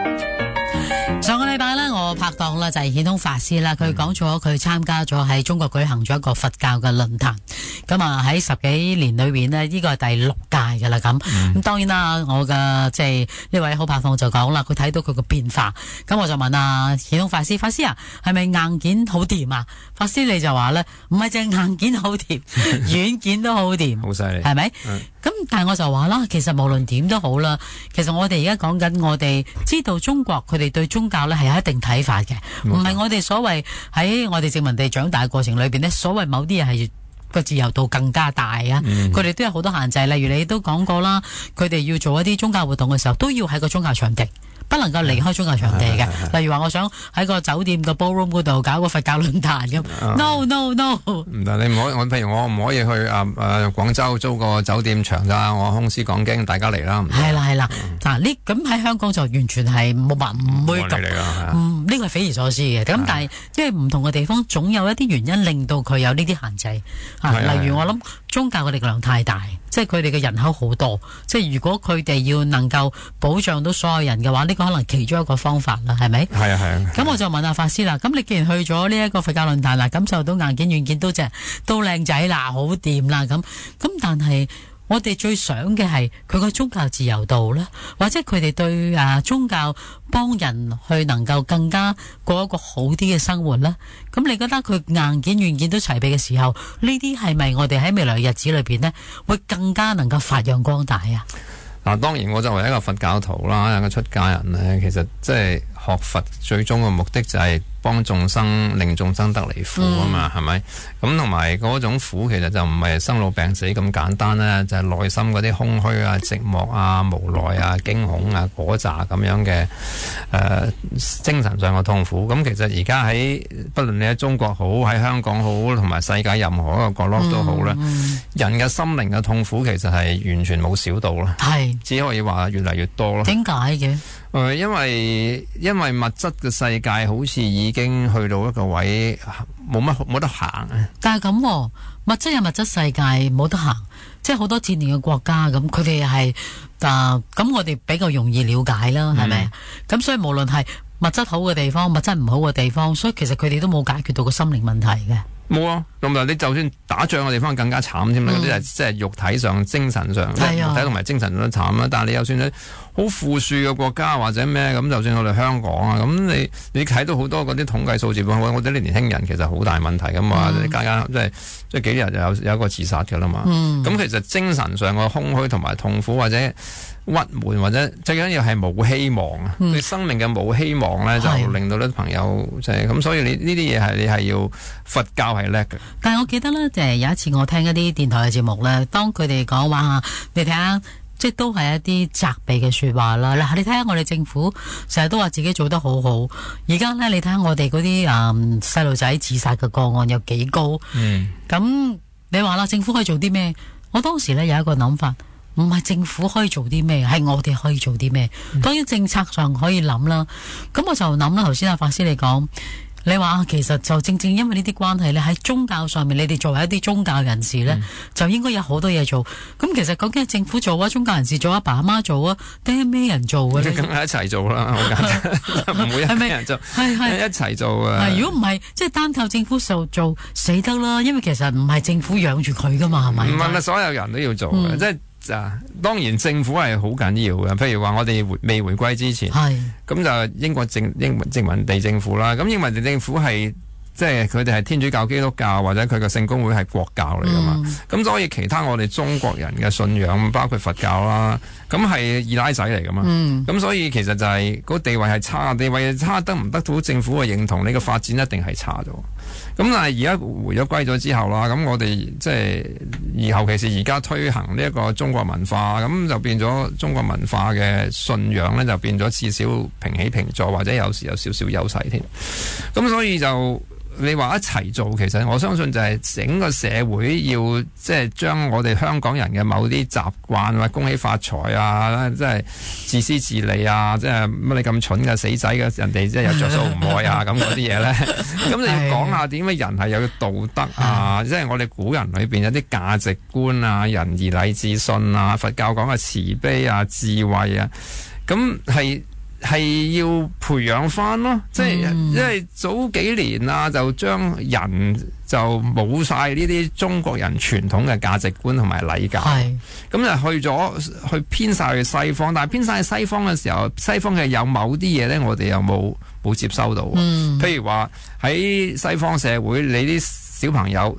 上個禮拜咧，我拍檔啦就係顯通法師啦，佢講咗佢參加咗喺中國舉行咗一個佛教嘅論壇，咁啊喺10幾年裏邊呢，呢個係第6屆噶啦咁。咁當然啦，我嘅即係呢位好拍檔就講啦，佢睇到佢個變化，咁我就問啊顯通法師啊，係咪硬件好掂啊？法師你就話咧，唔係淨硬件好掂，軟件都好掂， 好犀利， 係咪？咁但係我就話啦，其實無論點都好啦，其實我哋而家講緊，我哋知道中國佢哋對宗教咧係有一定睇法嘅，唔係我哋所謂喺我哋殖民地長大嘅過程裏邊呢，所謂某啲嘢係個自由度更加大啊，佢哋都有好多限制，例如你都講過啦，佢哋要做一啲宗教活動嘅時候，都要喺個宗教場地。不能夠離開宗教場地嘅，例如話我想喺個酒店個 ballroom 嗰度搞個佛教論壇咁，no， 唔得，你唔可以，譬如我唔可以去廣州租個酒店場咋，我空師講經，大家嚟啦。 係啦，嗱呢咁喺香港就完全係冇辦唔會咁，呢個係匪夷所思嘅。咁但係即係唔同嘅地方，總有一啲原因令到佢有呢啲限制。例如我諗宗教嘅力量太大，即係佢哋嘅人口好多，即係如果佢哋要能夠保障到所有人嘅話，呢個可能其中一個方法啦，係咪？係啊。咁我就問下法師啦，咁你既然去咗呢一個佛教論壇啦，感受到硬件軟件都靚仔啦，好掂啦，咁但係我哋最想嘅係佢個宗教自由度咧，或者佢哋對宗教幫人去能夠更加過一個好啲嘅生活咧。咁你覺得佢硬件軟件都齊備嘅時候，呢啲係咪我哋喺未來嘅日子裏邊呢，會更加能夠發揚光大啊？ 嗱，當然我作為一個佛教徒啦，一個出家人咧，其實即係學佛最終嘅目的就係幫眾生，令眾生得離苦啊嘛，係咪？咁同埋嗰種苦其實就唔係生老病死咁簡單啦，就係內心嗰啲空虛啊、寂寞啊、無奈啊、驚恐啊嗰扎咁樣嘅精神上嘅痛苦。咁其實而家喺不論你喺中國好，喺香港好，同埋世界任何一個角落都好啦，人嘅心靈嘅痛苦其實係完全冇少到啦，係只可以話越嚟越多咯。點解嘅？因為物質嘅世界好似已經去到一個位，冇得行啊！ 但係咁，物質有物質世界冇得行，即係好多戰亂嘅國家咁，佢哋係咁我哋比較容易了解啦，係咪？咁所以無論係物質好嘅地方，物質唔好嘅地方，所以其實佢哋都冇解決到個心靈問題嘅。冇啊， 咁啊！你就算打仗嘅地方更加慘添啦，嗰啲係即係肉體上、精神上，肉體同埋精神上都慘啦。但係你就算喺好富庶嘅國家或者咩咁，就算我哋香港啊，咁你睇到好多嗰啲統計數字，我哋啲年輕人其實好大問題噶嘛，家即係幾日就有一個自殺噶啦嘛。咁其實精神上嘅空虛同埋痛苦或者鬱悶或者最緊要係冇希望啊！你生命嘅冇希望咧，就令到啲朋友即係咁，所以你呢啲嘢你係要佛教係叻嘅。 但係我記得咧，有一次我聽一啲電台嘅節目咧，當佢哋講話，你睇下，即係都係一啲責備嘅說話啦。嗱，你睇下我哋政府成日都話自己做得好好，而家咧你睇下我哋嗰啲細路仔自殺嘅個案有幾高。咁你話啦，政府可以做啲咩？我當時咧有一個諗法。唔係政府可以做啲咩，係我哋可以做啲咩。當然政策上可以諗啦。咁我就諗啦，頭先阿法師你講，你話其實就正正因為呢啲關係咧，喺宗教上面，你哋作為一啲宗教人士咧，就應該有好多嘢做。咁其實究竟係政府做啊，宗教人士做啊，阿爸阿媽做啊，定係咩人做嘅咧？ 梗係一齊做啦，好簡單，唔會一人做，係一齊做啊。 如果唔係，即係單靠政府做死得啦，因為其實唔係政府養住佢噶嘛，係咪？ 唔係，所有人都要做嘅，即係。當然政府係好緊要嘅，譬如話我哋未回歸之前，咁就英國殖民地政府啦。咁英民地政府係即係佢哋係天主教、基督教或者佢嘅聖公會係國教嚟噶嘛。咁所以其他我哋中國人嘅信仰，包括佛教啦，咁係二奶仔嚟噶嘛。咁所以其實就係個地位係差，地位差得唔得到政府嘅認同，你嘅發展一定係差咗。咁但係而家回咗歸咗之後啦，咁我哋即係尤其是而家推行呢一個中國文化，咁就變咗中國文化嘅信仰咧，就變咗至少平起平坐，或者有時有少少優勢添。咁所以就你話一齊做，其實我相信就係整個社會要即係將我哋香港人嘅某啲習慣啊，恭喜發財啊，即係自私自利啊，即係乜你咁蠢嘅死仔嘅人哋即係有着數唔愛啊，咁嗰啲嘢咧，咁你要講下點解人係有道德啊，即係我哋古人裏邊有啲價值觀啊，仁義禮智信啊，佛教講嘅慈悲啊、智慧啊，咁係係要培養翻咯，即係因為早幾年啊，就將人就冇晒呢啲中國人傳統嘅價值觀同埋禮教，咁就去偏晒去西方，但係偏晒去西方嘅時候，西方嘅有某啲嘢咧，我哋又冇接收到。譬如話喺西方社會，你啲小朋友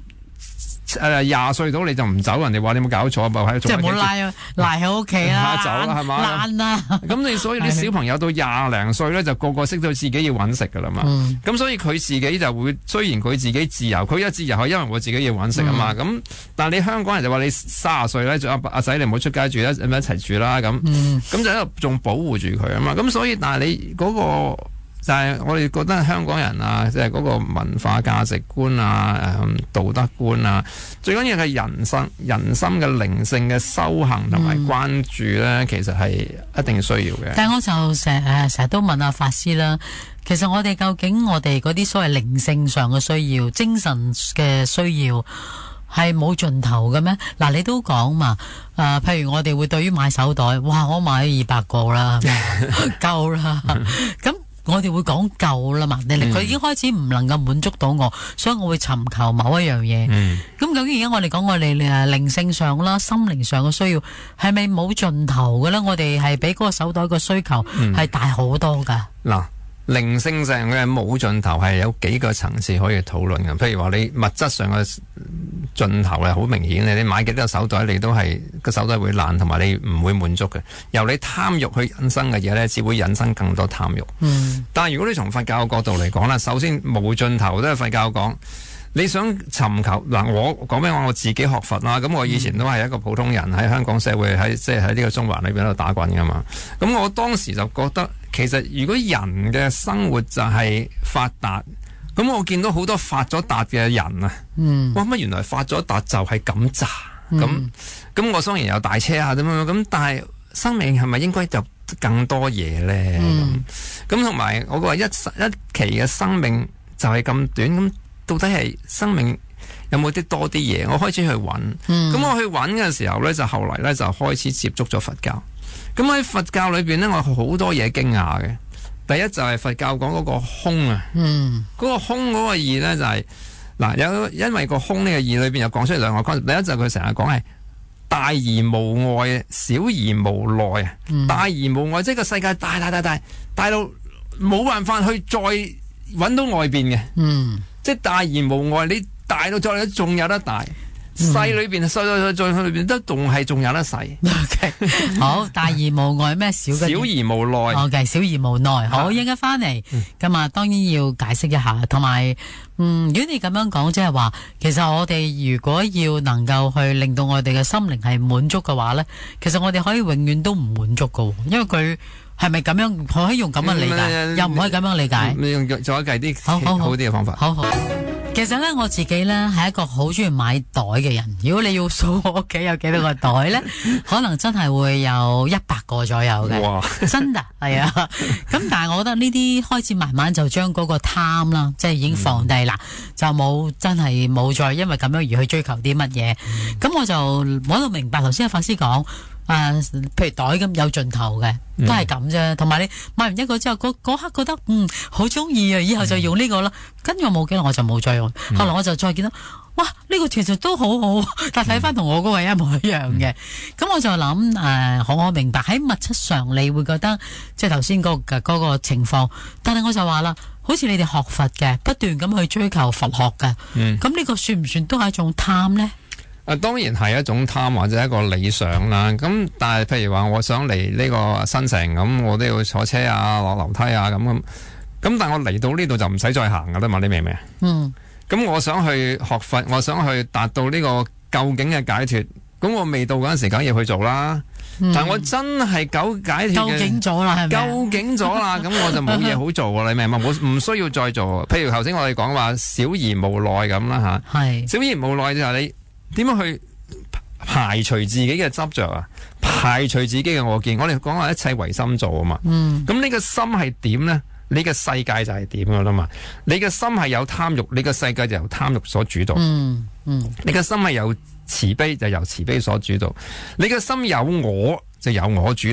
20歲到你就唔走，人哋話你有冇搞錯啊？ 即係冇賴喺屋企啦， 走啦係嘛？ 爛啦！ 咁你所以啲小朋友到20零歲咧，就個個識到自己要揾食噶啦嘛。咁所以佢自己就會，雖然佢自己自由，佢一自由係因為我自己要揾食啊嘛。咁但係你香港人就話你30歲咧，阿仔你唔好出街住啦，咁一齊住啦咁。咁就喺度仲保護住佢啊嘛。咁所以但係你嗰個。就係我哋覺得香港人啊，即係嗰個文化價值觀啊、道德觀啊，最緊要係人心嘅靈性嘅修行同埋關注咧，其實係一定需要嘅。 但係我就成日都問阿法師啦，其實我哋究竟我哋嗰啲所謂靈性上嘅需要、精神嘅需要係冇盡頭嘅咩？嗱，你都講嘛，譬如我哋會對於買手袋，哇，我買咗200個啦，夠啦，咁。我哋會講夠啦嘛，佢已經開始唔能夠滿足到我，所以我會尋求某一樣嘢。咁究竟而家我哋講我哋靈性上啦、心靈上嘅需要係咪冇盡頭嘅咧？我哋係比嗰個手袋個需求係大好多噶。 嗱，靈性上嘅冇盡頭係有幾個層次可以討論嘅。譬如話你物質上嘅盡頭係好明顯嘅，你買幾多個手袋你都係個手袋會爛，同埋你唔會滿足嘅。由你貪欲去引生嘅嘢咧，只會引生更多貪欲。但係如果你從佛教嘅角度嚟講啦，首先冇盡頭都係佛教講。你想尋求嗱，我講俾我自己學佛啦。咁我以前都係一個普通人喺香港社會，即係喺呢個中環裏邊度打滾噶嘛。咁我當時就覺得，其實如果人嘅生活就係發達，咁我見到好多發咗達嘅人啊，哇乜原來發咗達就係咁咋？咁我當然有大車啊，咁但係生命係咪應該就更多嘢咧？咁同埋我話一期嘅生命就係咁短，咁到底係生命有冇啲多啲嘢？我開始去揾，咁我去揾嘅時候咧，就後來咧就開始接觸咗佛教。咁喺佛教裏邊咧，我好多嘢驚訝嘅。第一就係佛教講嗰個空啊，嗰個空嗰個義咧就係嗱，因為個空呢個義裏邊有講出嚟兩個觀點。第一就係佢成日講係大而無外，小而無內啊。大而無外，即係個世界大到冇辦法去再揾到外邊嘅。即係大而無外，你大到再仲有得大，細裏邊細再裏邊都仲有得細。 好，大而無外咩？小而無內。 OK， 小而無內。好，應該翻嚟咁啊，當然要解釋一下。同埋，如果你咁樣講，即係話，其實我哋如果要能夠去令到我哋嘅心靈係滿足嘅話咧，其實我哋可以永遠都唔滿足噶，因為佢。係咪咁樣？可以用咁樣理解，又唔可以咁樣理解。 你用再計啲好啲嘅方法。 好。其實咧，我自己咧係一個好中意買袋嘅人。如果你要數我屋企有幾多個袋咧，可能真係會有100個左右嘅。哇！真㗎，係啊。咁但係我覺得呢啲開始慢慢就將嗰個貪啦，即係已經放低啦，就真係冇再因為咁樣而去追求啲乜嘢。咁我就明白頭先阿法師講。譬如袋咁有盡頭嘅，都係咁啫。同埋你買完一個之後，嗰刻覺得好中意啊，以後就用呢個啦。跟住我冇幾耐我就冇再用。後來我就再見到，哇，呢個其實都好好，但睇翻同我嗰個一模一樣嘅。咁我就諗我明白喺物質上你會覺得即係頭先嗰個情況，但係我就話啦，好似你哋學佛嘅，不斷咁去追求佛學嘅，咁呢個算唔算都係一種貪呢？ 當然係一種貪或者一個理想啦。咁但係譬如話我想嚟呢個新城，咁我都要坐車啊、落樓梯啊咁。但係我嚟到呢度就唔使再行噶啦嘛，你明唔明？咁我想去學佛，我想去達到呢個究竟嘅解脫，咁我未到嗰陣時梗要去做啦。但我真係解脫嘅究竟咗啦，係咪？究竟咗啦，咁我就冇嘢好做啦，你明嘛？唔需要再做。譬如頭先我哋講話小而無內咁啦吓，係小而無內就係你。點樣去排除自己嘅執着啊？排除自己嘅我見，我哋講話一切唯心造啊嘛。咁呢個心係點呢？你嘅世界就係點噶啦嘛。你嘅心係有貪欲，你嘅世界就由貪欲所主導。你嘅心係有慈悲，就由慈悲所主導。你嘅心有我，就由我主導。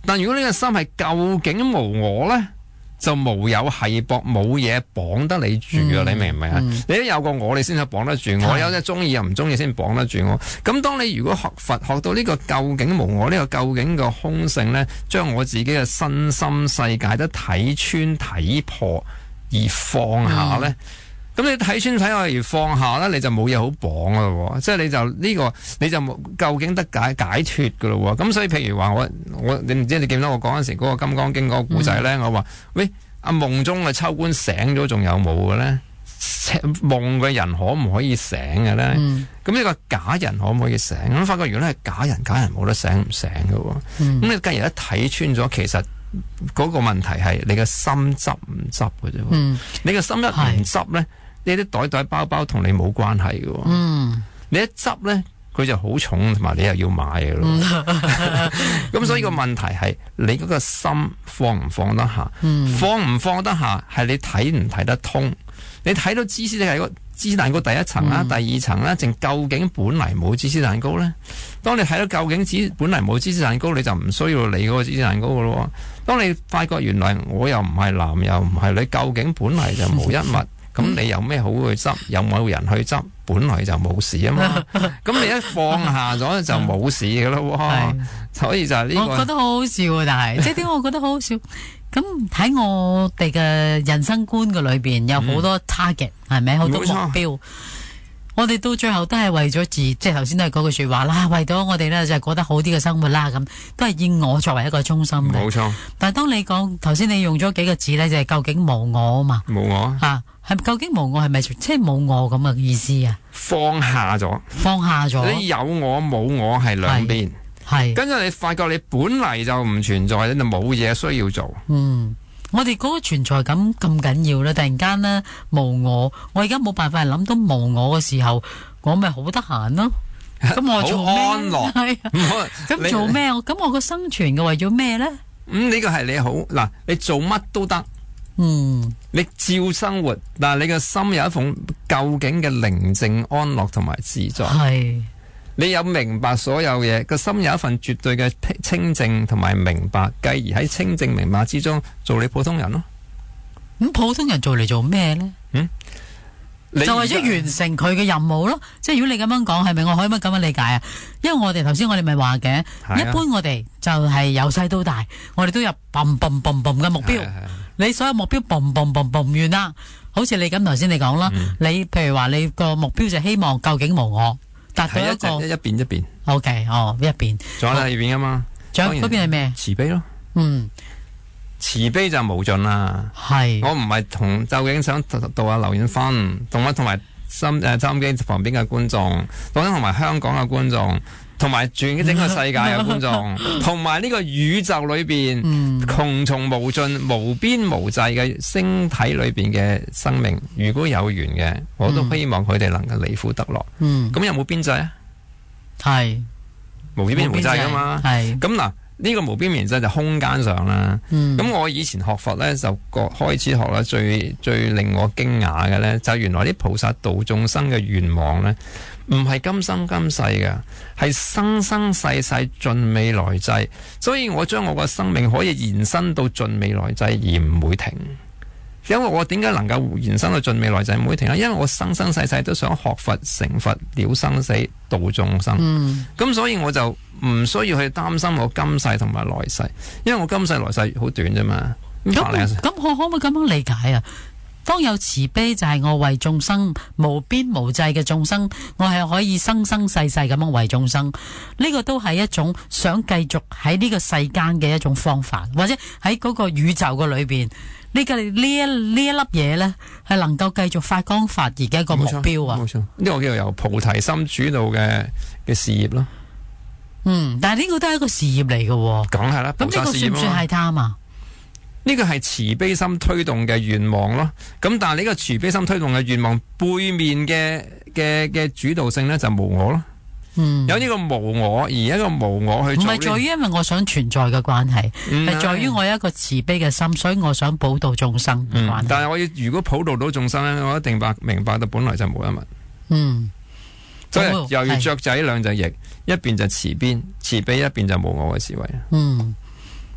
但如果呢個心係究竟無我咧，就無有繫縛，冇嘢綁得你住啊！你明唔明啊？你都有個我，你先可以綁得住我。有隻中意又唔中意先綁得住我。咁當你如果學佛學到呢個究竟無我，呢個究竟個空性咧，將我自己嘅身心世界都睇穿睇破而放下咧。咁你睇穿睇破而放下咧，你就冇嘢好綁噶咯，即係你就呢個你就究竟得解脫噶咯。咁所以譬如話我你唔知你記唔記得我講嗰時嗰個《金剛經》嗰個故仔咧？我話喂，阿夢中嘅秋官醒咗，仲有冇嘅咧？夢嘅人可唔可以醒嘅咧？咁呢個假人可唔可以醒？咁發覺如果係假人冇得醒唔醒嘅。咁你既然一睇穿咗，其實嗰個問題係你嘅心執唔執嘅啫。你嘅心一唔執咧，呢啲袋包包同你冇關係嘅。你一執咧，佢就好重，同埋你又要買嘅咯。咁所以個問題係你嗰個心放唔放得下，放唔放得下係你睇唔睇得通。你睇到芝士蛋糕第一層啦，第二層啦，淨究竟本嚟冇芝士蛋糕咧？當你睇到究竟本嚟冇芝士蛋糕，你就唔需要理嗰個芝士蛋糕嘅咯。當你發覺原來我又唔係男又唔係女，究竟本嚟就無一物。咁你有咩好去執？有冇人去執？本來就冇事啊嘛。咁你一放下咗就冇事嘅咯。所以就係呢個。 我覺得好好笑啊！但係即係點解我覺得好好笑？咁喺我哋嘅人生觀嘅裏邊有好多 target 係咪？好多目標。我哋到最後都係為咗即係頭先都係嗰句說話啦，為咗我哋咧就係過得好啲嘅生活啦，咁都係以我作為一個中心嘅。 冇錯。 但係當你講頭先你用咗幾個字咧，就係究竟無我啊嘛。 無我啊，係究竟無我係咪即係冇我咁嘅意思啊？ 放下咗，你有我冇我係兩邊，係跟住你發覺你本嚟就唔存在，你就冇嘢需要做。 我哋嗰個存在感咁緊要啦，突然間咧無我，我而家冇辦法諗到無我嘅時候，我咪好得閒咯。咁我做咩？好安樂。係咁做咩？咁我個生存嘅為咗咩咧？ 呢個係你好嗱，你做乜都得。你照生活，但係你嘅心有一份究竟嘅寧靜安樂同埋自在。係。你有明白所有嘢，個心有一份絕對嘅清淨同埋明白，繼而喺清淨明白之中做你普通人咯。 咁普通人做嚟做咩呢？就為咗完成佢嘅任務咯。即係如果你咁樣講，係咪我可以咁樣理解啊？因為我哋頭先我哋咪話嘅，一般我哋就係由細到大，我哋都有嘣嘣嘣嘣嘅目標。你所有目標嘣嘣嘣嘣完啦，好似你咁頭先你講啦，你譬如話你個目標就希望究竟無我。達到一個一邊一邊 ，OK，一邊， 仲有第二邊噶嘛？ 仲有嗰邊係咩？ 慈悲咯，慈悲就無盡啦。係，我唔係究竟想度下劉遠芬，同埋收音機旁邊嘅觀眾，同埋香港嘅觀眾，同埋全整個世界嘅觀眾，同埋呢個宇宙裏邊窮重無盡、無邊無際嘅星體裏邊嘅生命，如果有緣嘅，我都希望佢哋能夠離苦得樂。咁有冇邊際啊？係無邊無際噶嘛？係咁嗱，呢個無邊無際就空間上啦。咁我以前學佛咧，就開始學啦，最令我驚訝嘅咧，就原來啲菩薩度眾生嘅願望咧，唔係今生今世嘅，係生生世世盡未來際。所以我將我個生命可以延伸到盡未來際而唔會停。因為我點解能夠延伸到盡未來際唔會停咧？因為我生生世世都想學佛成佛了生死度眾生。咁所以我就唔需要去擔心我今世同埋來世，因為我今世來世好短啫嘛。咁我可唔可以咁樣理解啊？當有慈悲就係我為眾生無邊無際嘅眾生，我係可以生生世世咁樣為眾生。呢個都係一種想繼續喺呢個世間嘅一種方法，或者喺嗰個宇宙嘅裏邊，呢一粒嘢呢係能夠繼續發光發熱嘅一個目標啊！冇錯，呢個叫做由菩提心主導嘅事業咯。但係呢個都係一個事業嚟嘅。梗係啦，咁呢個算唔算係貪啊？呢個係慈悲心推動嘅願望咯，咁但係呢個慈悲心推動嘅願望背面嘅主導性呢，就無我咯。有呢個無我，而一個無我去做，唔係在於因為我想存在嘅關係，係在於我有一個慈悲嘅心，所以我想普度眾生嘅關係。但係我要如果普度到眾生呢，我一定明白到本來就無一物。所以猶如雀仔兩隻翼，一邊就慈悲，一邊就無我嘅智慧。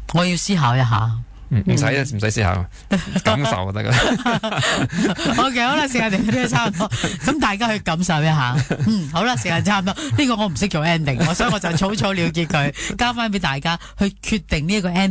我要思考一下。 唔使思考，感受就得噶啦。 OK， 好啦，時間嚟到呢個差唔多，咁大家去感受一下。好啦，時間差唔多，呢個我唔識做 ending，所以我就草草了結佢，交翻俾大家去決定呢一個 ending。